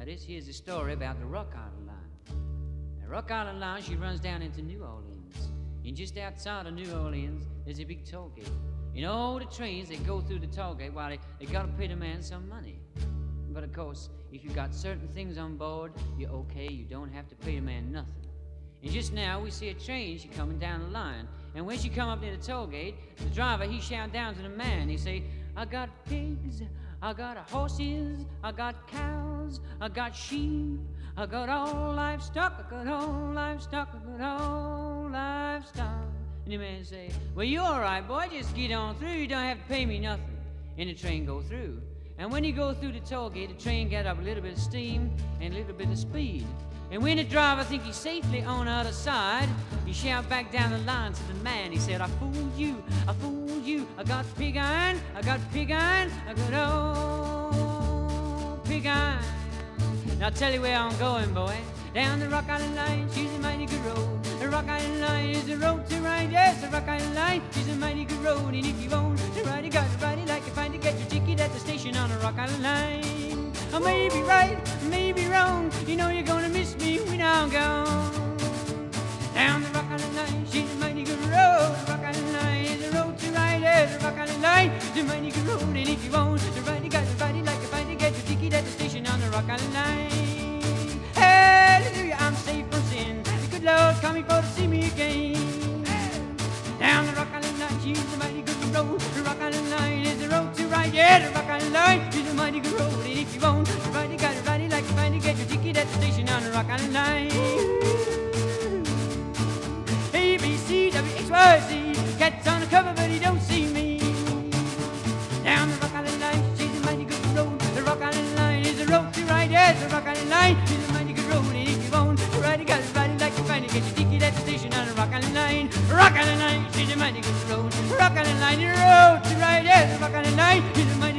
this here's a story about the Rock Island Line. The Rock Island Line, she runs down into New Orleans. And just outside of New Orleans, there's a big toll gate. And all the trains, they go through the toll gate while they gotta pay the man some money. But of course, if you got certain things on board, you're okay, you don't have to pay the man nothing. And just now, we see a train, she coming down the line. And when she come up near the toll gate, the driver, he shout down to the man, he say, I got pigs, I got horses, I got cows, I got sheep, I got all livestock, I got all livestock, I got all livestock. And the man say, well, you all right, boy, just get on through, you don't have to pay me nothing. And the train go through. And when you go through the toll gate, the train got up a little bit of steam and a little bit of speed. And when the driver think he's safely on the other side, he shout back down the line to the man. He said, I fooled you, I fooled you. I got pig iron, I got pig iron, I got old pig iron. Now I'll tell you where I'm going, boy. Down the Rock Island Line, she's a mighty good road. The Rock Island Line is the road to ride. Yes, the Rock Island Line, she's a mighty good road. And if you want to ride, you got to ride it like you find to get your ticket at the station on the Rock Island Line. I may be right, I may be wrong. You know you're gonna miss me when I'm gone. Down the Rock Island Line, she's a mighty good road. The Rock Island Line is the road to ride. Yes, the Rock Island Line is a mighty good road. And if you want to ride, you got to ride it like you find to get your ticket at the station on the Rock Island Line. Hallelujah, I'm safe from sin. The good Lord coming for to see me again. Down the Rock Island Line, she's a mighty good road. The Rock Island Line is the road to ride. Yeah, the Rock Island Line is a mighty good road. And if you want to ride, you got to ride it like you find to get your ticket at the station on the Rock Island Line. A, B, C, W, X, Y, Z. Cat's on the cover, but he don't see me. Down the Rock Island Line, she's a mighty good road. The Rock Island Line is the road to ride. Yes, the Rock Island Line is a mighty good road. And if you want to ride, you got to ride it like you find to get your ticket at the station on the Rock Island Line. Rock Island Line, she's a mighty good road. Rock Island Line is the road to ride. Yes, the Rock Island Line is a mighty